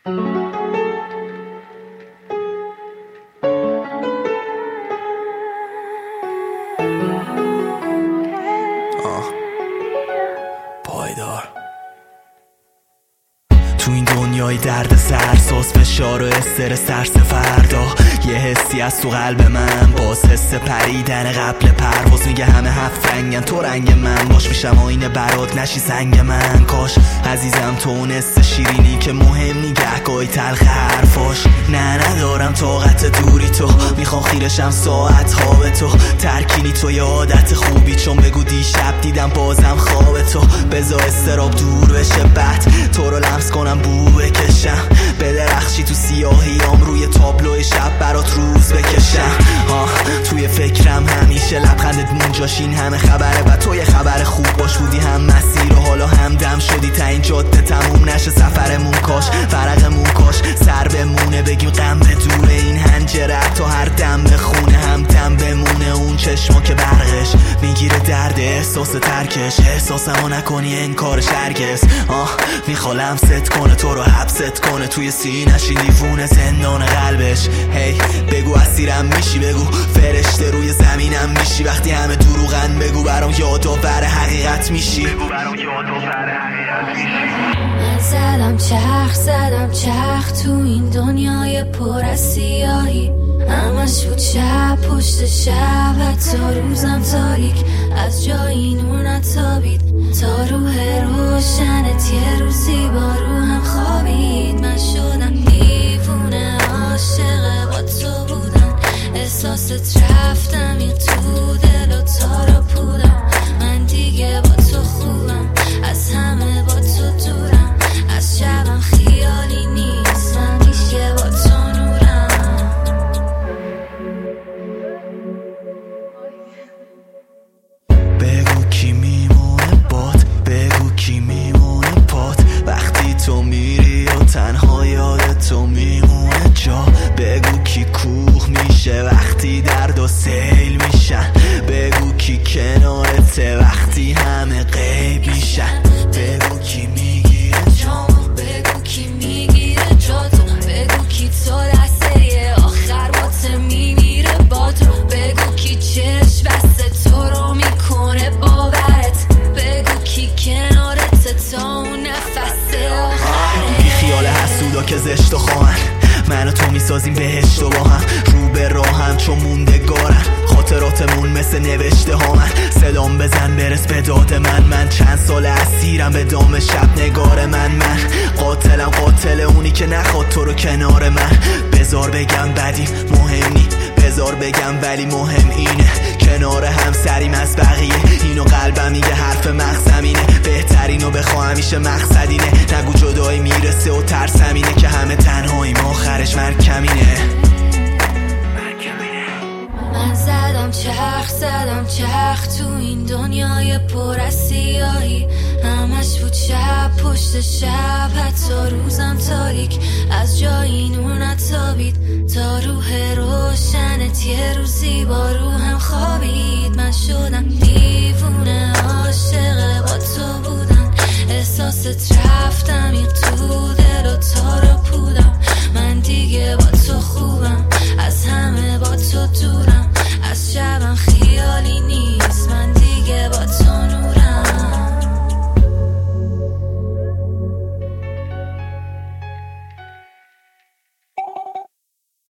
پایدار تو این دنیای درد سرساز، فشار و استرس، ترس فردا، یه حسی از تو قلب من، باز حس پریدن قبل پرواز. میگه همه هفت رنگن، تو رنگ من باش، میشم آینه برات نشی سنگ من. کاش عزیزم تو اون حس شیرینی که مهم نی گهگاهی تلخ حرفاش. نه ندارم طاقت دوری تو، میخوام خیرشم ساعت ها به تو. ترکینی تو یه عادت خوبی، چون بگو دیشب دیدم بازم خواب تو. بذار استراب دور بشه، بعد تو رو لمس کنم بو بکشم، به درخشی تو سیاهیام، روی تابلو شب برات روز بکشم. توی فکرم همیشه لبخندت مونجاش، این همه خبره و تو یه خبر خوب باش. بودی هم مسیر و حالا همدم شدی، تا این جاده تموم نشه سفرمون. کاش فرقمون کاش سر بمونه، بگیم غم به دوره این هنجره، تا هر دم بخونه هم دم بمونه. اون چشما که برقش میگیره درد احساس ترکش، احساسمو نکنی انکارش هرگز. میخوام ست کنه تو رو حبست کنه، توی سینه‌ش این دیوونه زندان قلبش. هی بگو اسیرم میشی، بگو فرشته روی زمینم میشی. وقتی همه دروغن بگو برام یادآور حقیقت میشی، بگو برام یادآور حقیقت میشی. من زدم چرخ تو این دنیای پر از سیاهی، همش بود شب پشت شب، حتی روزم تاریک، از جایی نور نتابید تا روح روشنت یه روزی با روحم خوابید. من شدم دیوونه عاشق با تو بودم، احساست رفتم این تو دل و تارا پودم. من دیگه با تو خوبم، از همه با تو دورم، از شبم خیالی نیستم، دیگه با تو نورم. بگو کی میمونه بات، بگو کی میمونه پات، وقتی تو میری و تنها یاد تو میمونه جا. بگو کی کوه میشه وقتی درد و سیل میشن، بگو کی کنارته وقتی همه غیب میشن. بگو کی میگیره جامو، بگو کی میگیره جاتو، بگو کی تو لحظه آخر باته میمیره با تو. بگو کی چشم بسته تو رو میکنه باورت، بگو کی کنارت تا اون نفس آخره. بی خیال حسودا که زشت و خواهن، من و تو میسازیم بهشت و با هم، رو به راهم چون موندگارن خاطراتمون مثل نوشته ها. من صدام بزن برس به داد من چند سال اسیرم به دام شب نگار من قاتلم، قاتل اونی که نخواد تو رو کنار من. بذار بگم بدیم مهم نی، بذار بگم ولی مهم اینه، کنار هم سریم از بقیه. اینو قلبم میگه حرف مغزمینه، بهترینو بخوا همیشه مقصدینه. نگو جدایی میرسه و ترسمینه، که همه تنهاییم آخرش مرگ کمینه. من زدم چرخ تو این دنیای پر از سیاهی، همش بود شب پشت شب، حتی روزم تاریک، از جایی نور نتابید تا روح روشنت یه روزی با روحم خوابید. من شدم دیوونه عاشق با تو بودم، احساست